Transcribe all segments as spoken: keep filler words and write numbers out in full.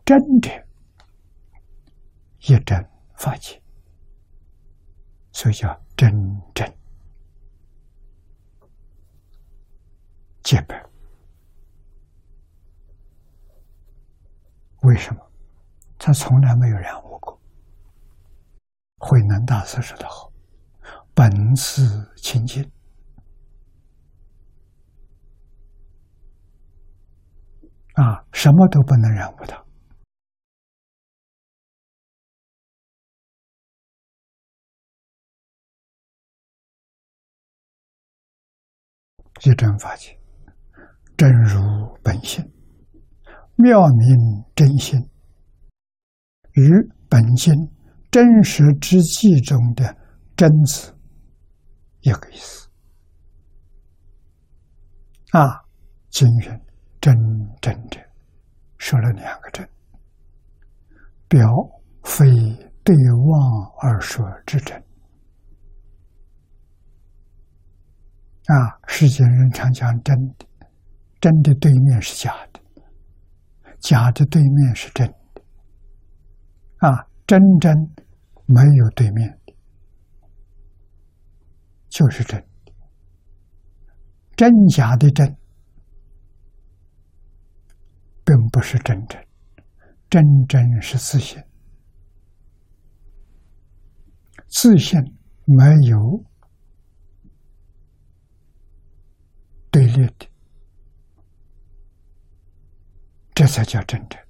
真者，一真法界，所以叫真正结拜。为什么？他从来没有染污过。慧能大师说得好：“本自清净。”啊，什么都不能染污它。一真法界，真如本性，妙明真心，与本性真实之际中的真字一个意思。啊，经云真正者，说了两个真，表非对妄而说之真。啊，世间人常讲真的，真的对面是假的，假的对面是真的。啊，真真没有对面的，就是真的。真假的真，并不是真真，真真是自性，自性没有对立的，这才叫真正。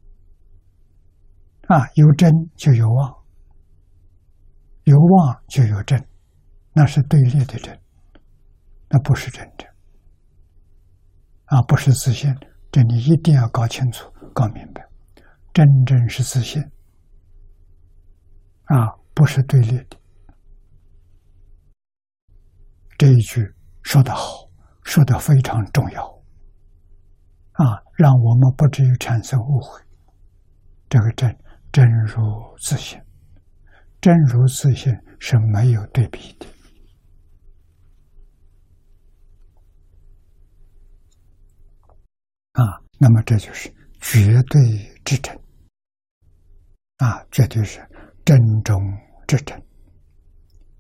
啊，有真就有妄，有妄就有真，那是对立的真，那不是真正。啊，不是自性，这你一定要搞清楚、搞明白。真正是自性，啊，不是对立的。这一句说得好，说得非常重要，啊，让我们不至于产生误会。这个真真如自性，真如自性是没有对比的。啊，那么这就是绝对之真，啊，绝对是真中之真。